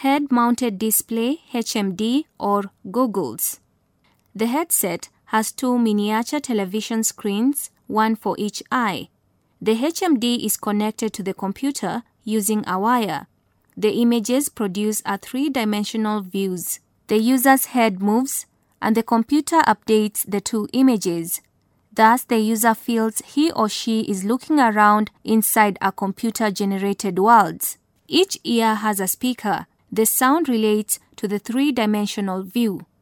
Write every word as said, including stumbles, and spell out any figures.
head-mounted display H M D or goggles. The headset has two miniature television screens, one for each eye. The H M D is connected to the computer using a wire. The images produced are three-dimensional views. The user's head moves, and the computer updates the two images. Thus, the user feels he or she is looking around inside a computer-generated world. Each ear has a speaker. The sound relates to the three-dimensional view.